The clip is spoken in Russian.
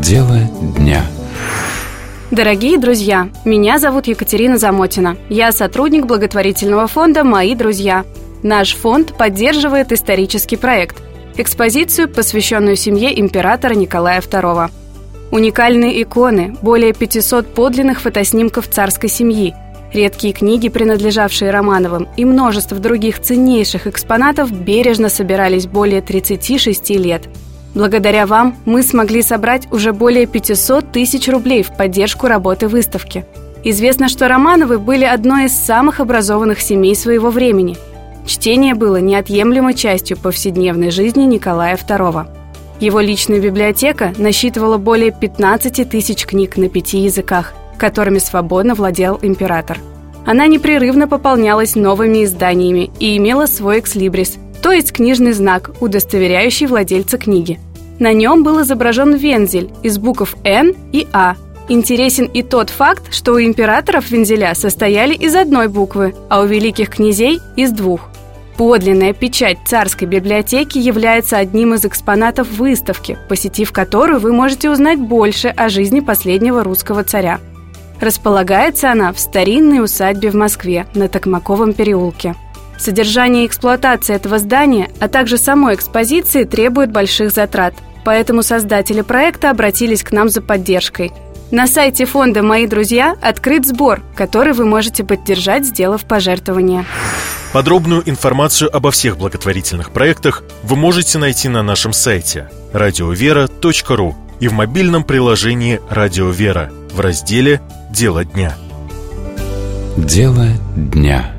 Дело дня. Дорогие друзья, меня зовут Екатерина Замотина. Я сотрудник благотворительного фонда «Мои друзья». Наш фонд поддерживает исторический проект – экспозицию, посвященную семье императора Николая II. Уникальные иконы, более 500 подлинных фотоснимков царской семьи, редкие книги, принадлежавшие Романовым, и множество других ценнейших экспонатов бережно собирались более 36 лет. Благодаря вам мы смогли собрать уже более 500 тысяч рублей в поддержку работы выставки. Известно, что Романовы были одной из самых образованных семей своего времени. Чтение было неотъемлемой частью повседневной жизни Николая II. Его личная библиотека насчитывала более 15 тысяч книг на 5 языках, которыми свободно владел император. Она непрерывно пополнялась новыми изданиями и имела свой экслибрис, то есть книжный знак, удостоверяющий владельца книги. На нем был изображен вензель из букв «Н» и «А». Интересен и тот факт, что у императоров вензеля состояли из одной буквы, а у великих князей – из двух. Подлинная печать царской библиотеки является одним из экспонатов выставки, посетив которую вы можете узнать больше о жизни последнего русского царя. Располагается она в старинной усадьбе в Москве на Токмаковом переулке. Содержание и эксплуатация этого здания, а также самой экспозиции требуют больших затрат, поэтому создатели проекта обратились к нам за поддержкой. На сайте фонда «Мои друзья» открыт сбор, который вы можете поддержать, сделав пожертвование. Подробную информацию обо всех благотворительных проектах вы можете найти на нашем сайте radiovera.ru и в мобильном приложении «Радио Вера» в разделе «Дело дня». Дело дня.